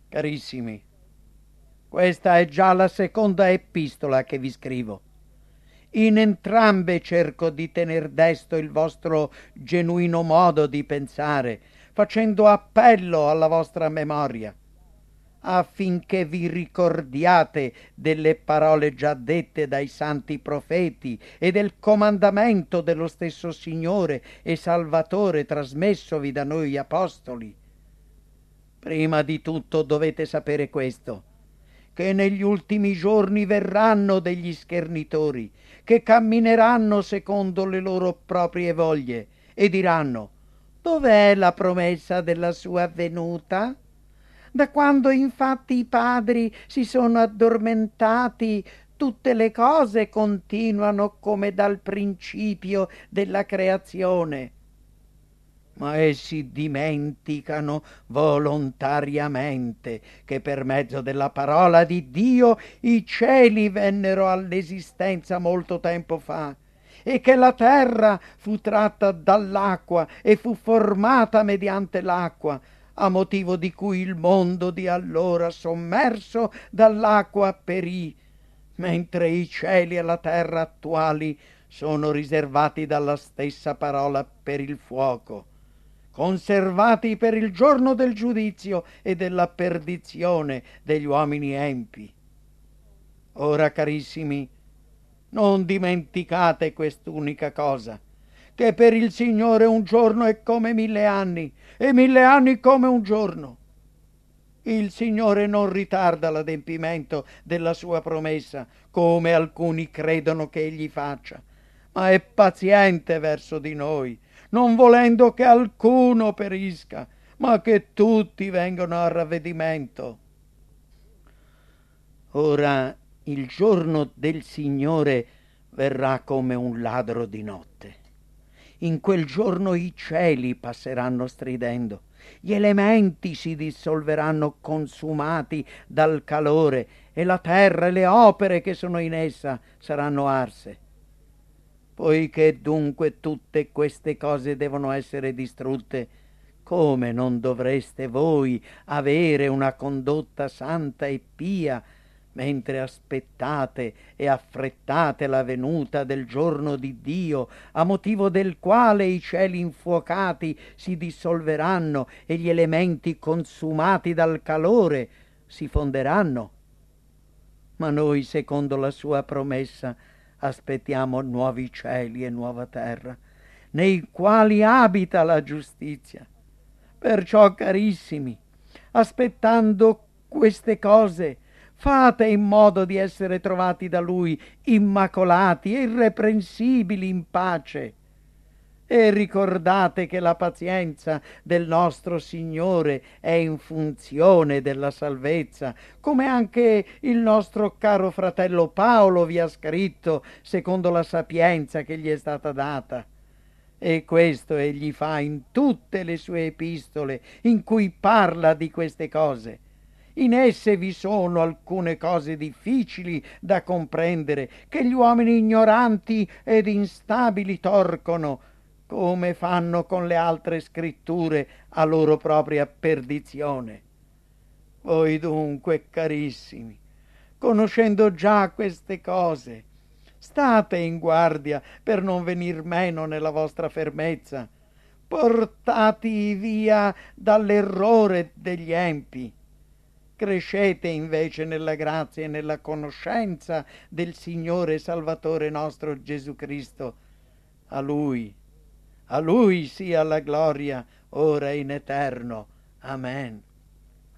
Carissimi, questa è già la seconda epistola che vi scrivo. In entrambe cerco di tener desto il vostro genuino modo di pensare, facendo appello alla vostra memoria, affinché vi ricordiate delle parole già dette dai santi profeti e del comandamento dello stesso Signore e Salvatore trasmessovi da noi apostoli. Prima di tutto dovete sapere questo, che negli ultimi giorni verranno degli schernitori, che cammineranno secondo le loro proprie voglie e diranno: dov'è la promessa della sua venuta? Da quando infatti i padri si sono addormentati, tutte le cose continuano come dal principio della creazione. Ma essi dimenticano volontariamente che per mezzo della parola di Dio i cieli vennero all'esistenza molto tempo fa, e che la terra fu tratta dall'acqua e fu formata mediante l'acqua, a motivo di cui il mondo di allora sommerso dall'acqua perì, mentre i cieli e la terra attuali sono riservati dalla stessa parola per il fuoco, conservati per il giorno del giudizio e della perdizione degli uomini empi. Ora, carissimi, non dimenticate quest'unica cosa, che per il Signore un giorno è come 1000 anni e 1000 anni come un giorno. Il Signore non ritarda l'adempimento della sua promessa, come alcuni credono che egli faccia, ma è paziente verso di noi, non volendo che alcuno perisca, ma che tutti vengano a ravvedimento. Ora il giorno del Signore verrà come un ladro di notte. In quel giorno i cieli passeranno stridendo, gli elementi si dissolveranno consumati dal calore e la terra e le opere che sono in essa saranno arse. Poiché dunque tutte queste cose devono essere distrutte, come non dovreste voi avere una condotta santa e pia, mentre aspettate e affrettate la venuta del giorno di Dio, a motivo del quale i cieli infuocati si dissolveranno e gli elementi consumati dal calore si fonderanno? Ma noi, secondo la sua promessa, aspettiamo nuovi cieli e nuova terra, nei quali abita la giustizia. Perciò, carissimi, aspettando queste cose, fate in modo di essere trovati da Lui immacolati e irreprensibili in pace. E ricordate che la pazienza del nostro Signore è in funzione della salvezza, come anche il nostro caro fratello Paolo vi ha scritto secondo la sapienza che gli è stata data. E questo egli fa in tutte le sue epistole in cui parla di queste cose. In esse vi sono alcune cose difficili da comprendere che gli uomini ignoranti ed instabili torcono, come fanno con le altre scritture a loro propria perdizione. Voi dunque, carissimi, conoscendo già queste cose, state in guardia per non venir meno nella vostra fermezza, portati via dall'errore degli empi. Crescete invece nella grazia e nella conoscenza del Signore e Salvatore nostro Gesù Cristo. A Lui sia la gloria, ora e in eterno. Amen.